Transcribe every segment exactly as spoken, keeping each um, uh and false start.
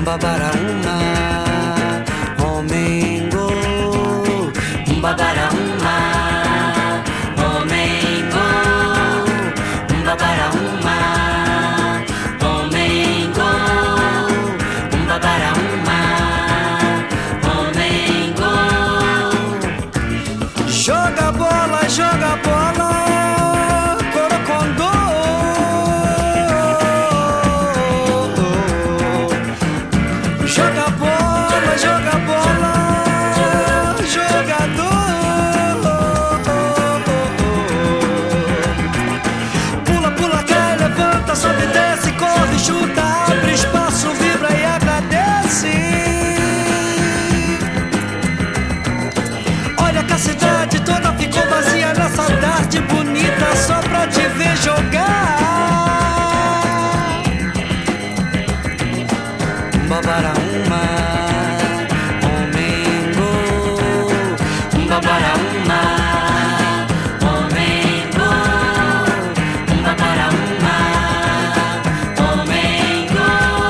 Umbabarauma, Omengo, Umbabarauma, Omengo, Umbabarauma, Omengo, Umbabarauma, Omengo. Joga bola, joga bola, Corocondô. Joga bola, joga bola, jogador. Pula, pula, cai, levanta, sobe, desce, corre, chuta, abre espaço, vibra e agradece. Olha que a cidade toda ficou vazia nessa tarde bonita só pra te ver jogar. Umbabarauma, Omengo, Umbabarauma, Omengo, Umbabarauma, Omengo.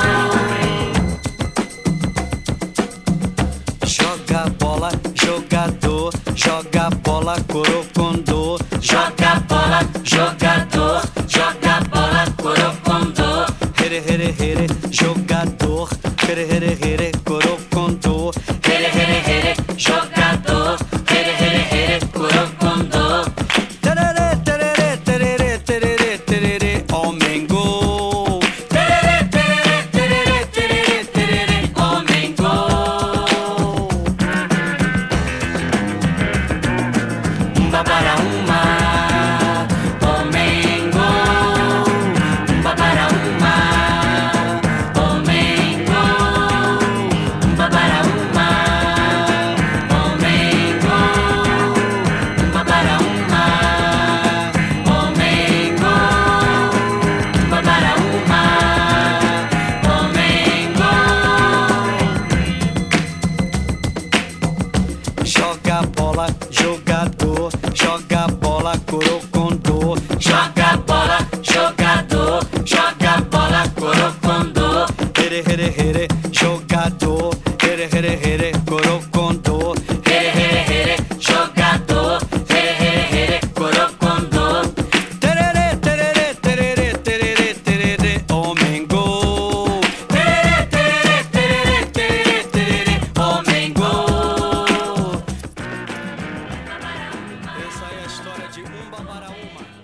Joga bola, jogador, joga bola, Corocondô. Joga bola, jogador, joga bola, Corocondô. Here, here, here, jogador. Here, here, here, Corocondô. Here, here, here, jogador. Here, here, here, Corocondô. Tererê, tererê, tererê, tererê, tererê, Omengo. Tererê, tererê, tererê, tererê, tererê, Omengo. Umbabarauma, Omengo, Umbabarauma. Joga bola, jogador, joga bola, Corocondô. Joga bola, jogador, joga bola, Corocondô. Here, here, here, jogador. Here, here, here, Corocondô. Here, here, here, jogador. Here, here, here, Corocondô. Tererê, tererê, tererê, tererê, tererê, Omengo. Tererê, tererê, tererê, tererê, tererê, Omengo. Essa é a história de Umbabarauma.